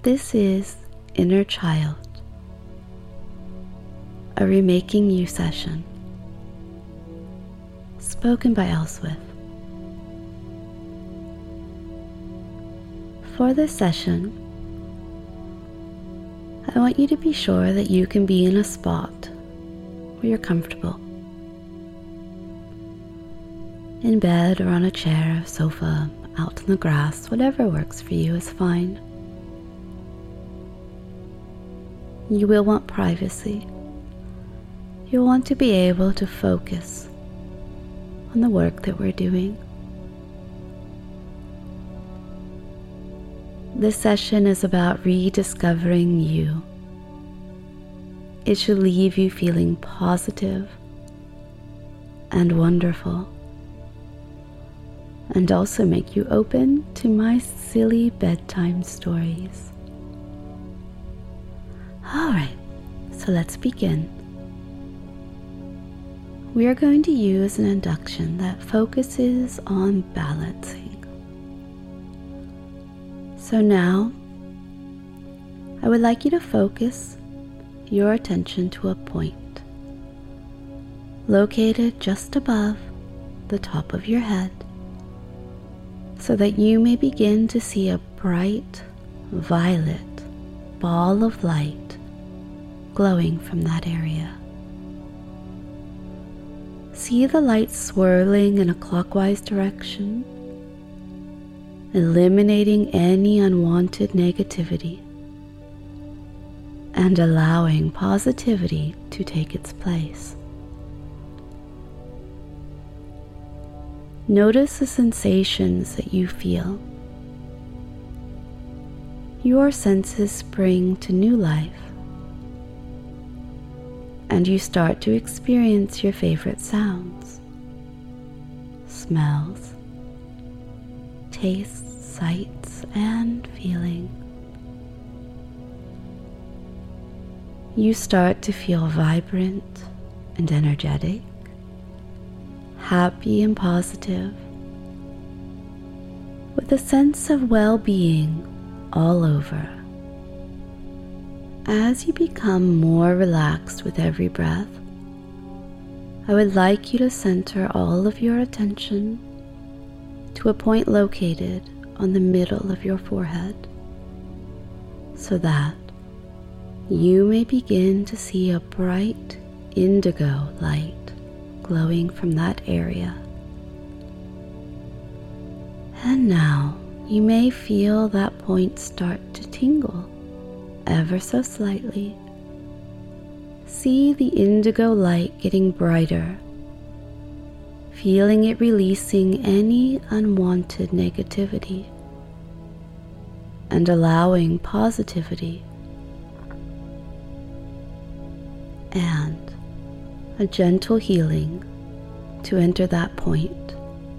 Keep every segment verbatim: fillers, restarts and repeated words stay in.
This is Inner Child, a Remaking You session, spoken by Elswith. For this session, I want you to be sure that you can be in a spot where you're comfortable. In bed or on a chair, sofa, out in the grass, whatever works for you is fine. You will want privacy. You'll want to be able to focus on the work that we're doing. This session is about rediscovering you. It should leave you feeling positive and wonderful, and also make you open to my silly bedtime stories. Alright, so let's begin. We are going to use an induction that focuses on balancing. So now, I would like you to focus your attention to a point located just above the top of your head, so that you may begin to see a bright violet ball of light glowing from that area. See the light swirling in a clockwise direction, eliminating any unwanted negativity and allowing positivity to take its place. Notice the sensations that you feel. Your senses spring to new life, and you start to experience your favorite sounds, smells, tastes, sights, and feeling. You start to feel vibrant and energetic, happy and positive, with a sense of well-being all over. As you become more relaxed with every breath, I would like you to center all of your attention to a point located on the middle of your forehead, so that you may begin to see a bright indigo light glowing from that area. And now you may feel that point start to tingle ever so slightly. See the indigo light getting brighter, feeling it releasing any unwanted negativity and allowing positivity and a gentle healing to enter that point,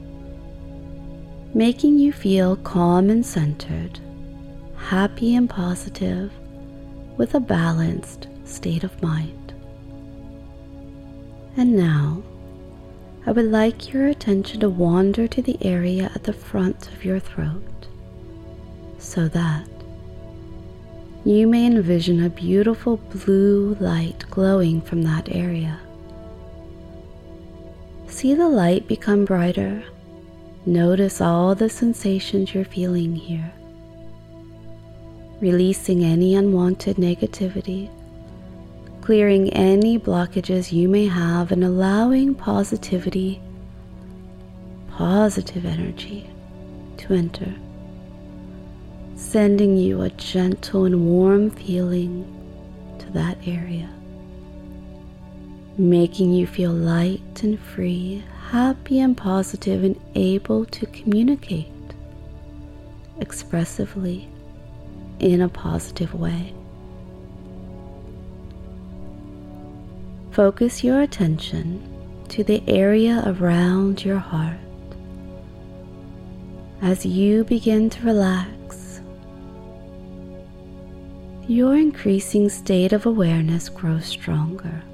making you feel calm and centered, happy and positive, with a balanced state of mind. And now, I would like your attention to wander to the area at the front of your throat, so that you may envision a beautiful blue light glowing from that area. See the light become brighter. Notice all the sensations you're feeling here, releasing any unwanted negativity, clearing any blockages you may have, and allowing positivity, positive energy to enter, sending you a gentle and warm feeling to that area, making you feel light and free, happy and positive, and able to communicate expressively in a positive way. Focus your attention to the area around your heart. As you begin to relax, your increasing state of awareness grows stronger.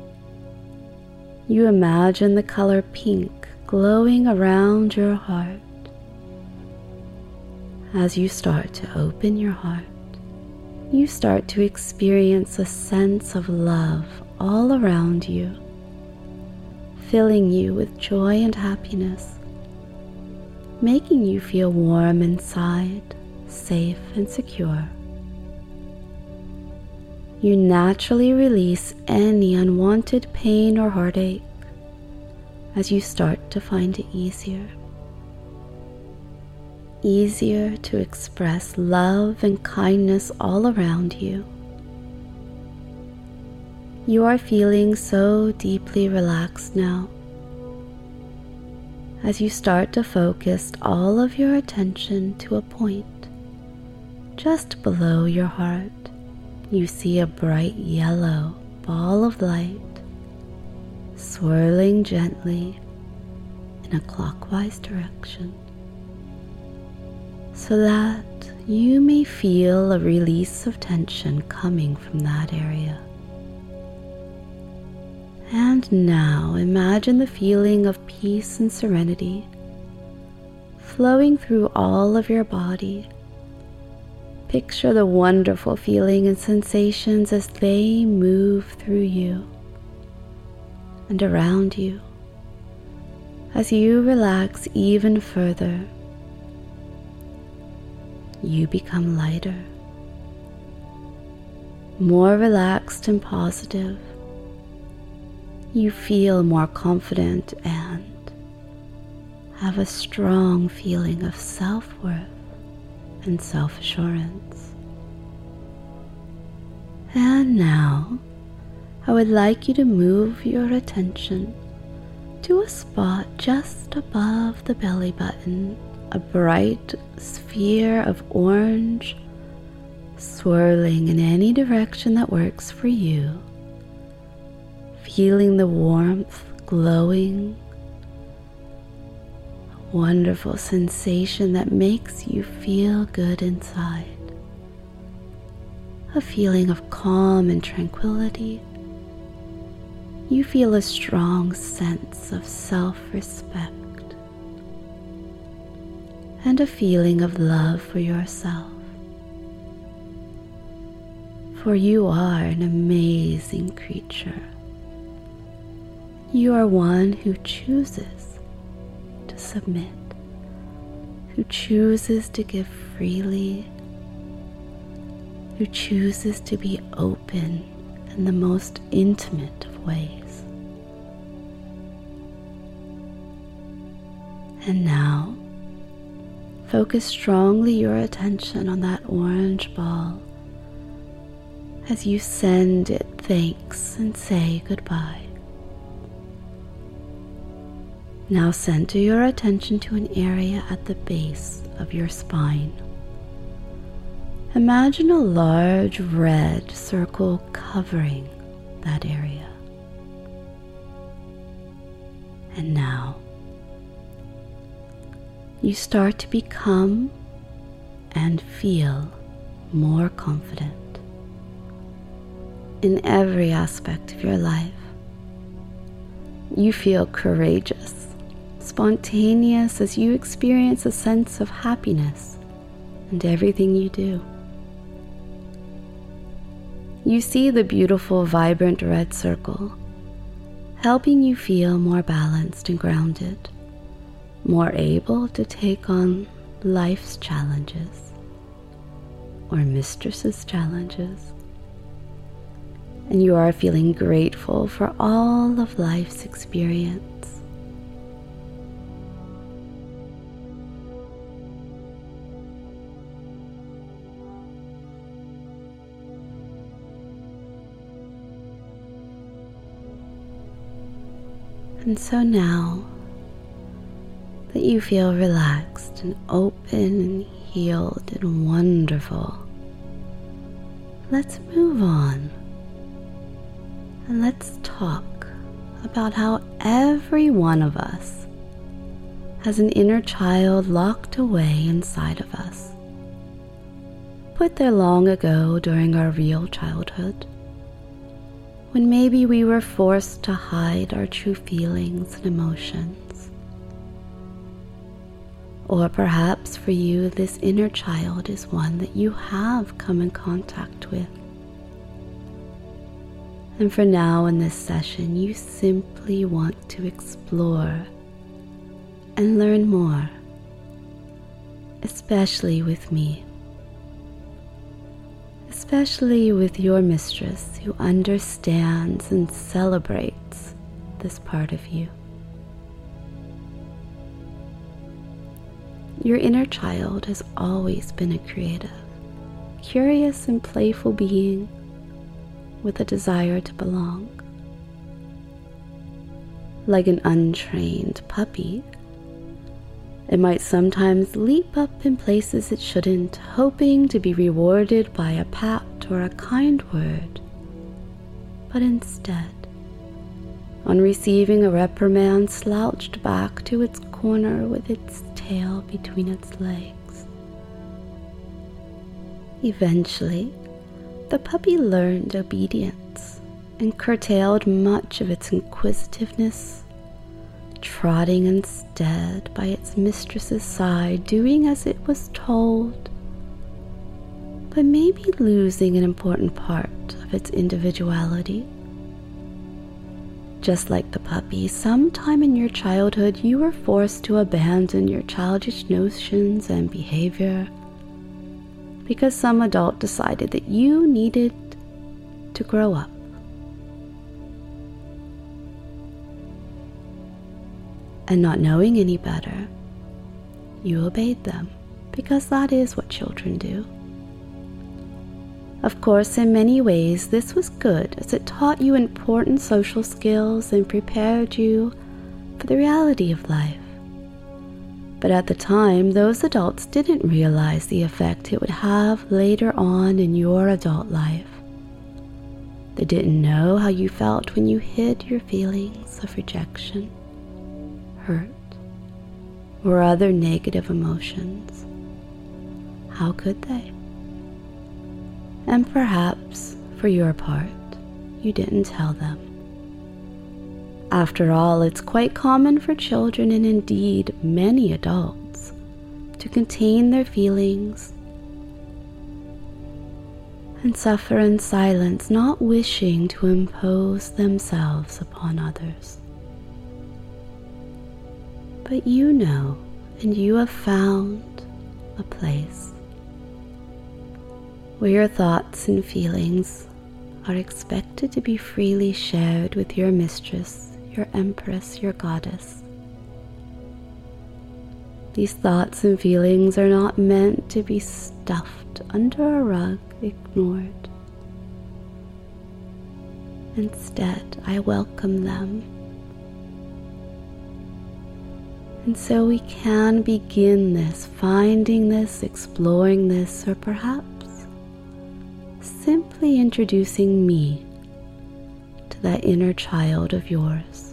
You imagine the color pink glowing around your heart. As you start to open your heart you start to experience a sense of love all around you, filling you with joy and happiness, making you feel warm inside, safe and secure. You naturally release any unwanted pain or heartache as you start to find it easier. Easier to express love and kindness all around you. You are feeling so deeply relaxed now. As you start to focus all of your attention to a point just below your heart, you see a bright yellow ball of light swirling gently in a clockwise direction, so that you may feel a release of tension coming from that area. And now imagine the feeling of peace and serenity flowing through all of your body. Picture the wonderful feeling and sensations as they move through you and around you. As you relax even further, you become lighter, more relaxed and positive. You feel more confident and have a strong feeling of self-worth and self-assurance. And now, I would like you to move your attention to a spot just above the belly button, a bright sphere of orange swirling in any direction that works for you. Feeling the warmth glowing, a wonderful sensation that makes you feel good inside. A feeling of calm and tranquility. You feel a strong sense of self-respect and a feeling of love for yourself. For you are an amazing creature. You are one who chooses to submit, who chooses to give freely, who chooses to be open in the most intimate of ways. And now, focus strongly your attention on that orange ball as you send it thanks and say goodbye. Now center your attention to an area at the base of your spine. Imagine a large red circle covering that area. And now, you start to become and feel more confident in every aspect of your life. You feel courageous, spontaneous as you experience a sense of happiness in everything you do. You see the beautiful, vibrant red circle, helping you feel more balanced and grounded, more able to take on life's challenges or mistress's challenges. And you are feeling grateful for all of life's experience. And so now that you feel relaxed and open and healed and wonderful, let's move on and let's talk about how every one of us has an inner child locked away inside of us, put there long ago during our real childhood, when maybe we were forced to hide our true feelings and emotions. Or perhaps for you, this inner child is one that you have come in contact with. And for now in this session, you simply want to explore and learn more, especially with me, especially with your mistress who understands and celebrates this part of you. Your inner child has always been a creative, curious and playful being with a desire to belong. Like an untrained puppy, it might sometimes leap up in places it shouldn't, hoping to be rewarded by a pat or a kind word. But instead, on receiving a reprimand, slouched back to its corner with its tail between its legs. Eventually, the puppy learned obedience and curtailed much of its inquisitiveness, trotting instead by its mistress's side, doing as it was told, but maybe losing an important part of its individuality. Just like the puppy, sometime in your childhood you were forced to abandon your childish notions and behavior because some adult decided that you needed to grow up. And not knowing any better, you obeyed them because that is what children do. Of course, in many ways, this was good as it taught you important social skills and prepared you for the reality of life. But at the time, those adults didn't realize the effect it would have later on in your adult life. They didn't know how you felt when you hid your feelings of rejection, hurt, or other negative emotions. How could they? And perhaps, for your part, you didn't tell them. After all, it's quite common for children, and indeed many adults, to contain their feelings and suffer in silence, not wishing to impose themselves upon others. But you know, and you have found a place where your thoughts and feelings are expected to be freely shared with your mistress, your empress, your goddess. These thoughts and feelings are not meant to be stuffed under a rug, ignored. Instead, I welcome them. And so we can begin this, finding this, exploring this, or perhaps simply introducing me to that inner child of yours.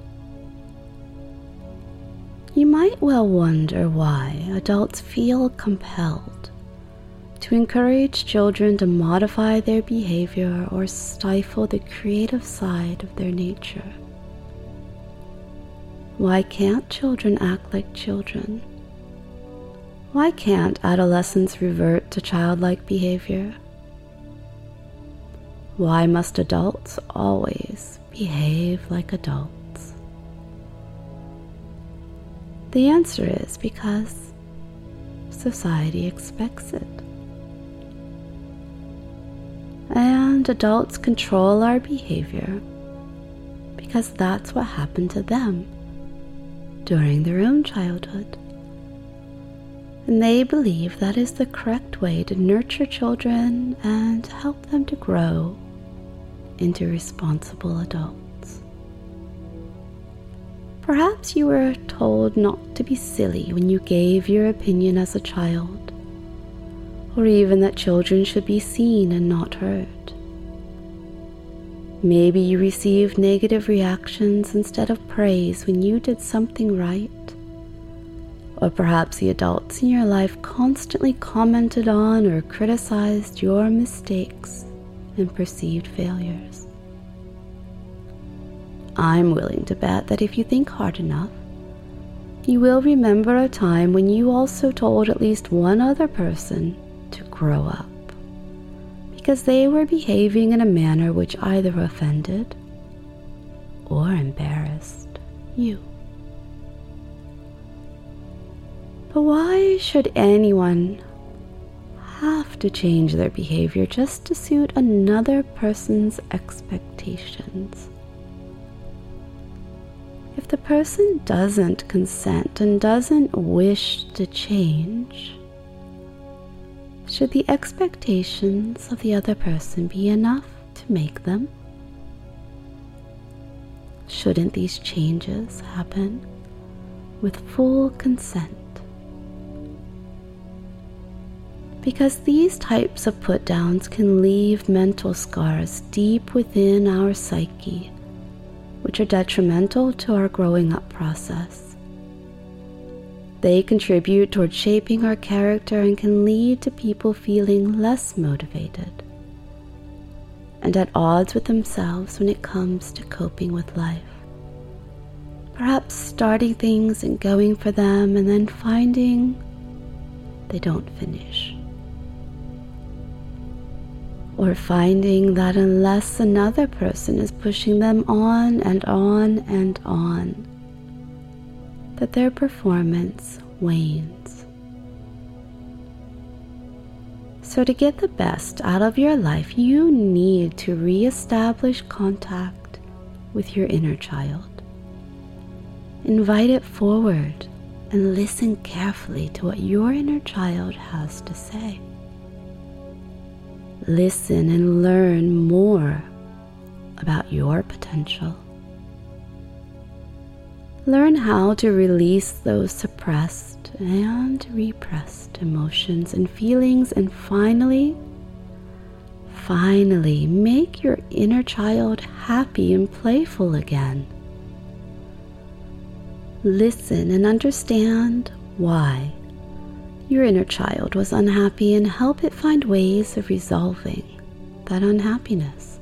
You might well wonder why adults feel compelled to encourage children to modify their behavior or stifle the creative side of their nature. Why can't children act like children? Why can't adolescents revert to childlike behavior? Why must adults always behave like adults? The answer is because society expects it. And adults control our behavior because that's what happened to them during their own childhood. And they believe that is the correct way to nurture children and help them to grow into responsible adults. Perhaps you were told not to be silly when you gave your opinion as a child, or even that children should be seen and not heard. Maybe you received negative reactions instead of praise when you did something right. Or perhaps the adults in your life constantly commented on or criticized your mistakes and perceived failures. I'm willing to bet that if you think hard enough, You will remember a time when you also told at least one other person to grow up, because they were behaving in a manner which either offended or embarrassed you. But why should anyone have to change their behavior just to suit another person's expectations? If the person doesn't consent and doesn't wish to change, should the expectations of the other person be enough to make them? Shouldn't these changes happen with full consent? Because these types of put-downs can leave mental scars deep within our psyche, which are detrimental to our growing up process. They contribute toward shaping our character and can lead to people feeling less motivated and at odds with themselves when it comes to coping with life. Perhaps starting things and going for them and then finding they don't finish. Or finding that unless another person is pushing them on and on and on, that their performance wanes. So to get the best out of your life, you need to reestablish contact with your inner child. Invite it forward and listen carefully to what your inner child has to say. Listen and learn more about your potential. Learn how to release those suppressed and repressed emotions and feelings, and finally, finally make your inner child happy and playful again. Listen and understand why your inner child was unhappy and help it find ways of resolving that unhappiness.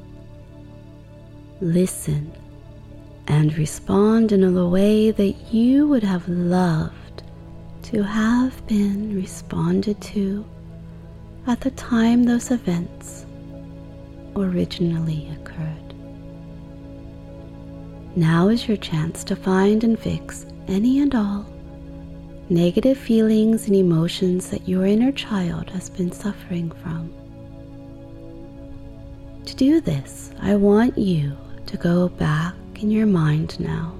Listen and respond in a way that you would have loved to have been responded to at the time those events originally occurred. Now is your chance to find and fix any and all negative feelings and emotions that your inner child has been suffering from. To do this, I want you to go back in your mind now.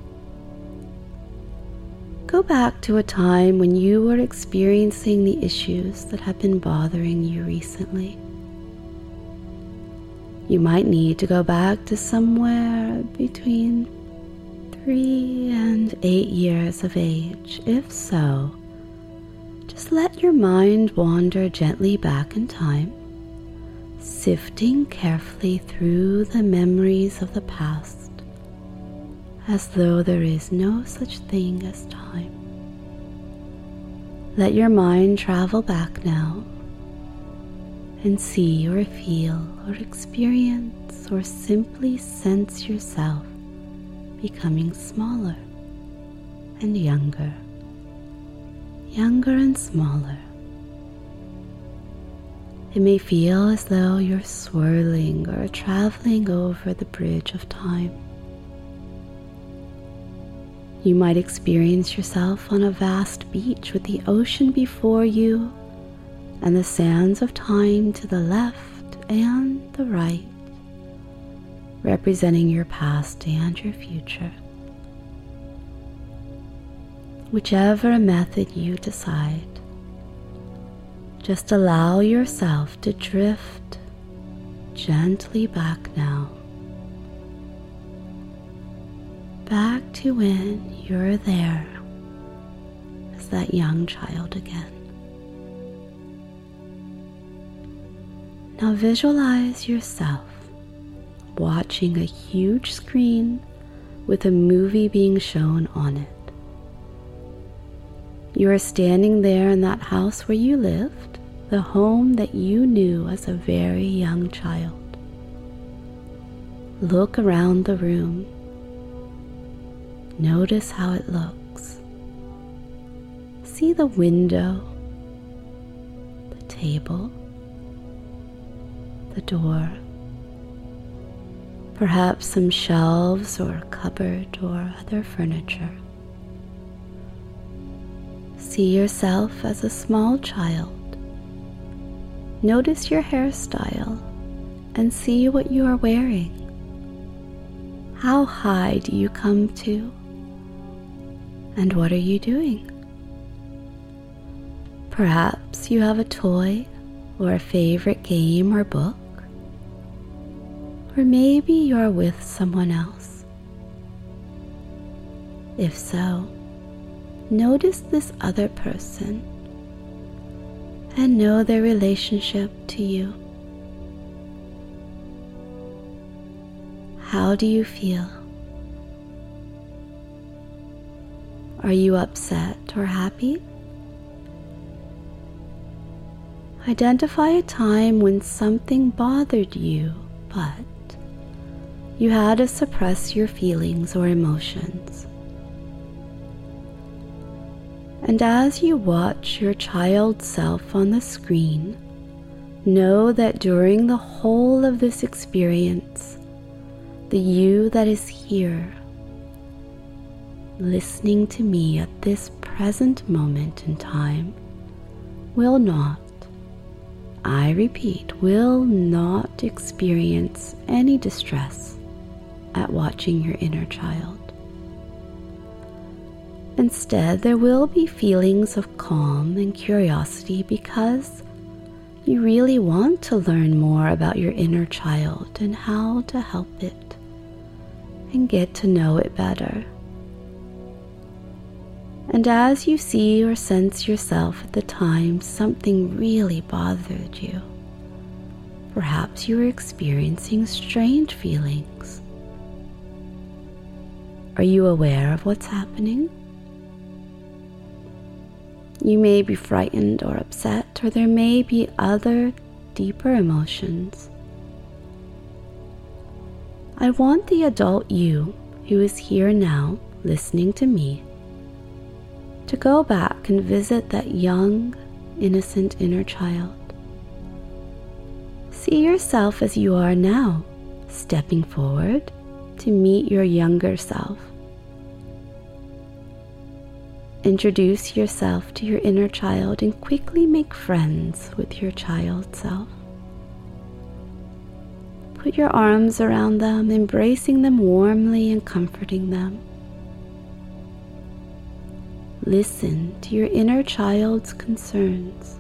Go back to a time when you were experiencing the issues that have been bothering you recently. You might need to go back to somewhere between three and eight years of age. If so, just let your mind wander gently back in time, sifting carefully through the memories of the past, as though there is no such thing as time. Let your mind travel back now and see or feel or experience or simply sense yourself becoming smaller and younger, younger and smaller. It may feel as though you're swirling or traveling over the bridge of time. You might experience yourself on a vast beach with the ocean before you and the sands of time to the left and the right, representing your past and your future. Whichever method you decide, just allow yourself to drift gently back now, back to when you're there as that young child again. Now visualize yourself watching a huge screen with a movie being shown on it. You are standing there in that house where you lived, the home that you knew as a very young child. Look around the room. Notice how it looks. see the window, the table, the door, perhaps some shelves or cupboard or other furniture. See yourself as a small child. Notice your hairstyle and see what you are wearing. How high do you come to? And what are you doing? Perhaps you have a toy or a favorite game or book. Or maybe you're with someone else. If so, notice this other person and know their relationship to you. How do you feel? Are you upset or happy? Identify a time when something bothered you, but you had to suppress your feelings or emotions. And as you watch your child self on the screen, know that during the whole of this experience, the you that is here, listening to me at this present moment in time, will not, I repeat, will not experience any distress at watching your inner child. Instead, there will be feelings of calm and curiosity because you really want to learn more about your inner child and how to help it and get to know it better. And as you see or sense yourself at the time something really bothered you, perhaps you are experiencing strange feelings. Are you aware of what's happening? You may be frightened or upset, or there may be other deeper emotions. I want the adult you, who is here now, listening to me, to go back and visit that young, innocent inner child. See yourself as you are now, stepping forward to meet your younger self. Introduce yourself to your inner child and quickly make friends with your child self. Put your arms around them, embracing them warmly and comforting them. Listen to your inner child's concerns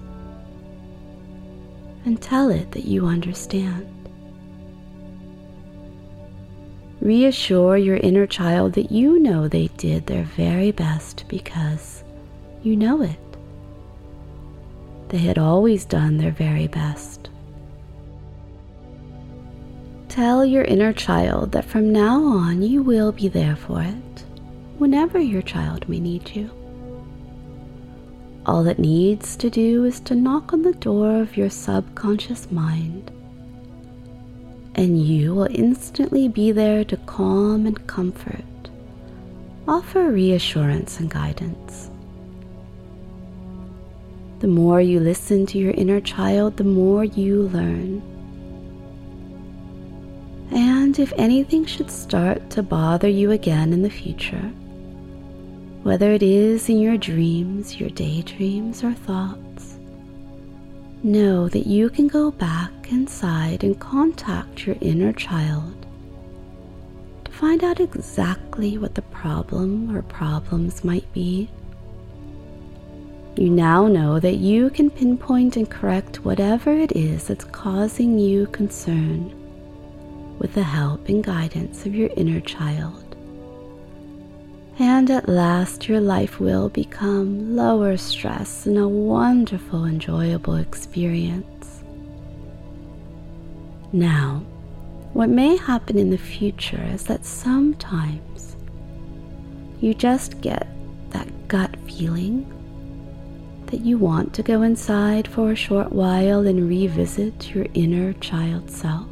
and tell it that you understand. Reassure your inner child that you know they did their very best because you know it. They had always done their very best. Tell your inner child that from now on you will be there for it whenever your child may need you. All it needs to do is to knock on the door of your subconscious mind, and you will instantly be there to calm and comfort, offer reassurance and guidance. The more you listen to your inner child, the more you learn. And if anything should start to bother you again in the future, whether it is in your dreams, your daydreams, or thoughts, know that you can go back inside and contact your inner child to find out exactly what the problem or problems might be. You now know that you can pinpoint and correct whatever it is that's causing you concern with the help and guidance of your inner child. And at last your life will become lower stress and a wonderful, enjoyable experience. Now, what may happen in the future is that sometimes you just get that gut feeling that you want to go inside for a short while and revisit your inner child self.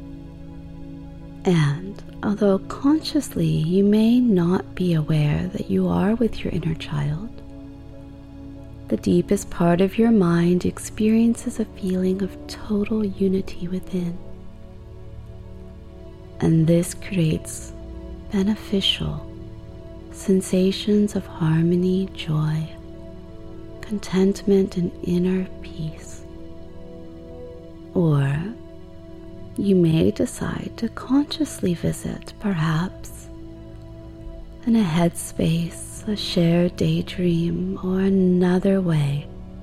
And although consciously you may not be aware that you are with your inner child, the deepest part of your mind experiences a feeling of total unity within. And this creates beneficial sensations of harmony, joy, contentment, and inner peace. Or you may decide to consciously visit, perhaps, in a headspace, a shared daydream, or another way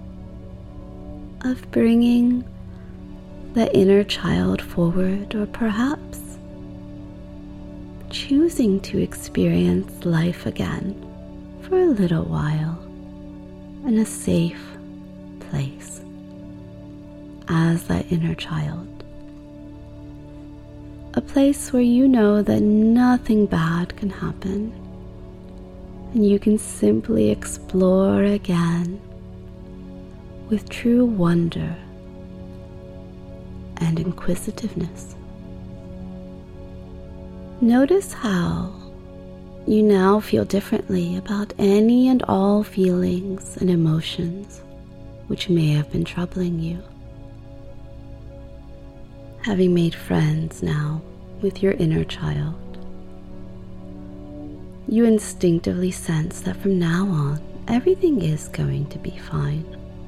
of bringing the inner child forward, or perhaps choosing to experience life again for a little while in a safe place as that inner child. A place where you know that nothing bad can happen, and you can simply explore again with true wonder and inquisitiveness. Notice how you now feel differently about any and all feelings and emotions which may have been troubling you. Having made friends now with your inner child, you instinctively sense that from now on, everything is going to be fine.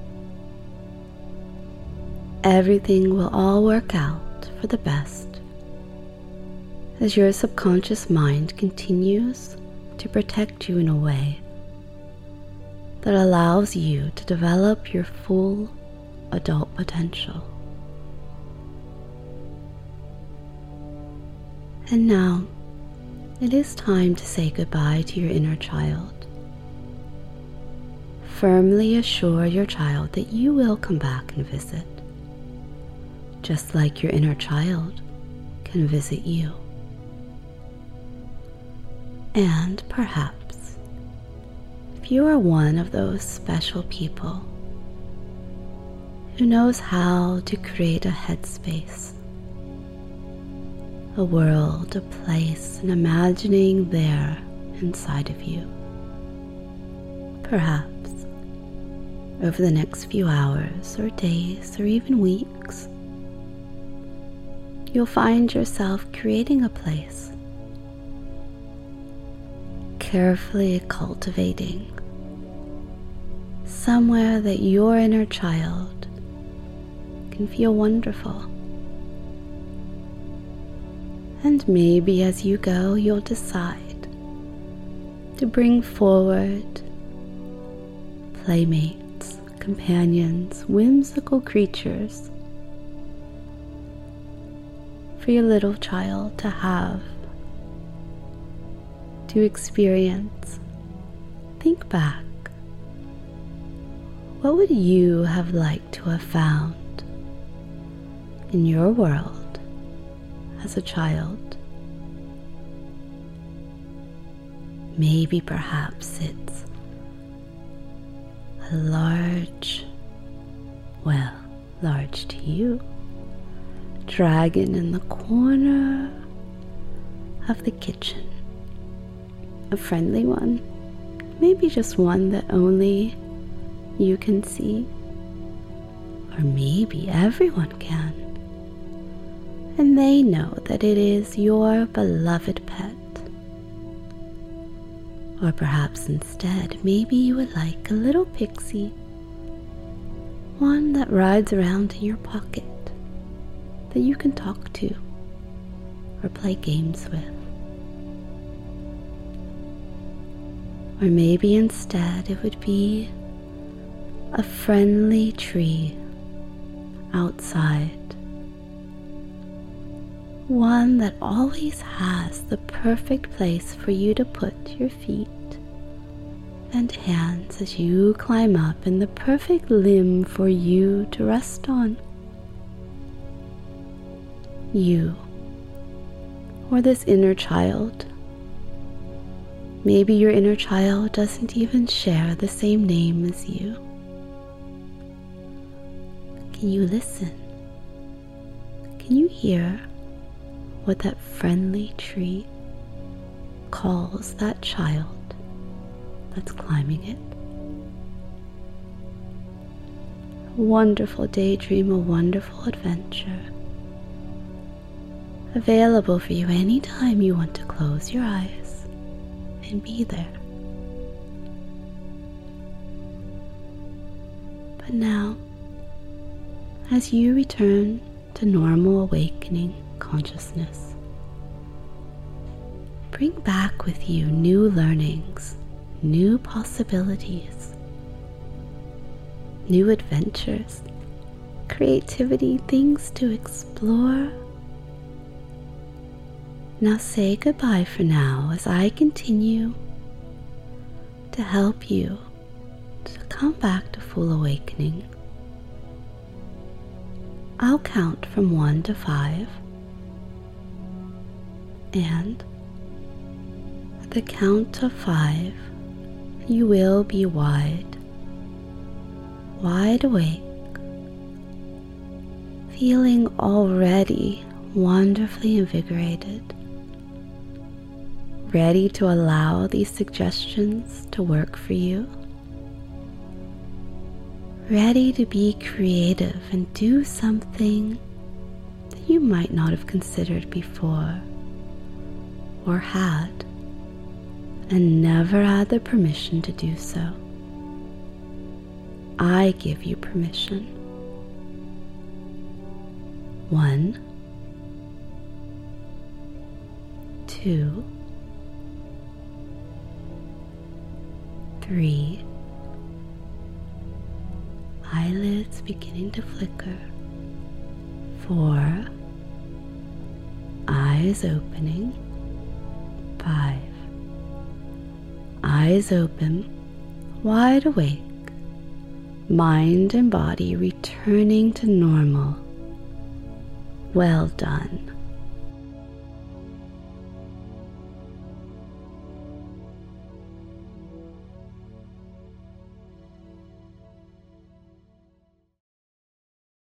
Everything will all work out for the best as your subconscious mind continues to protect you in a way that allows you to develop your full adult potential. And now, it is time to say goodbye to your inner child. Firmly assure your child that you will come back and visit, just like your inner child can visit you. And perhaps, if you are one of those special people who knows how to create a headspace, a world, a place, an imagining there inside of you, perhaps over the next few hours or days or even weeks, you'll find yourself creating a place, carefully cultivating somewhere that your inner child can feel wonderful. And maybe as you go, you'll decide to bring forward playmates, companions, whimsical creatures for your little child to have, to experience. Think back. What would you have liked to have found in your world as a child? Maybe perhaps it's a large, well, large to you, dragon in the corner of the kitchen. A friendly one, maybe just one that only you can see, or maybe everyone can. And they know that it is your beloved pet. Or perhaps instead, maybe you would like a little pixie, one that rides around in your pocket, that you can talk to or play games with. Or maybe instead it would be a friendly tree outside, one that always has the perfect place for you to put your feet and hands as you climb up, and the perfect limb for you to rest on. You, or this inner child. Maybe your inner child doesn't even share the same name as you. Can you listen? Can you hear what that friendly tree calls that child that's climbing it? wonderful daydream, a wonderful adventure, available for you anytime you want to close your eyes and be there. But now, as you return to normal awakening consciousness, bring back with you new learnings, new possibilities, new adventures, creativity, things to explore. Now say goodbye for now as I continue to help you to come back to full awakening. I'll count from one to five, and at the count of five, you will be wide, wide awake, feeling already wonderfully invigorated, ready to allow these suggestions to work for you, ready to be creative and do something that you might not have considered before or had and never had the permission to do so. I give you permission. One, two, three, eyelids beginning to flicker, four, eyes opening, five, eyes open, wide awake, mind and body returning to normal. Well done.